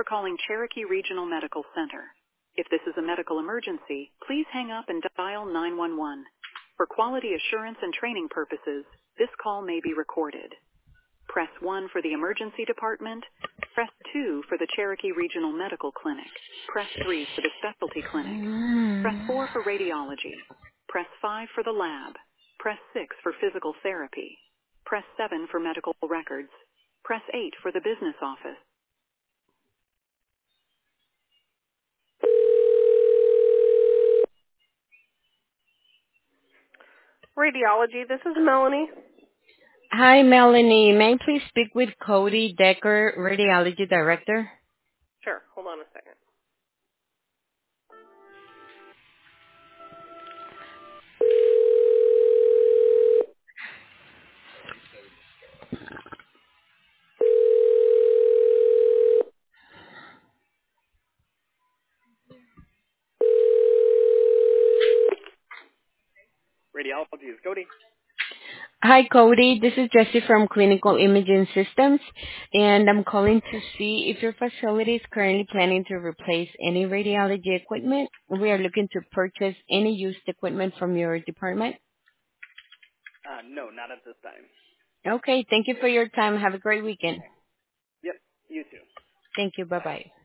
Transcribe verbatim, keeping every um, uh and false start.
calling Cherokee Regional Medical Center. If this is a medical emergency, please hang up and dial nine one one. For quality assurance and training purposes, this call may be recorded. Press one for the emergency department. Press two for the Cherokee Regional Medical Clinic. Press three for the specialty clinic. Press four for radiology. Press five for the lab. Press six for physical therapy. Press seven for medical records. Press eight for the business office. Radiology, this is Melanie. Hi, Melanie. May I please speak with Cody Decker, Radiology Director? Sure, hold on a second. Radiology is Cody. Hi, Cody. This is Jessie from Clinical Imaging Systems, and I'm calling to see if your facility is currently planning to replace any radiology equipment. We are looking to purchase any used equipment from your department. Uh, no, not at this time. Okay. Thank you for your time. Have a great weekend. Yep, you too. Thank you. Bye. Bye-bye.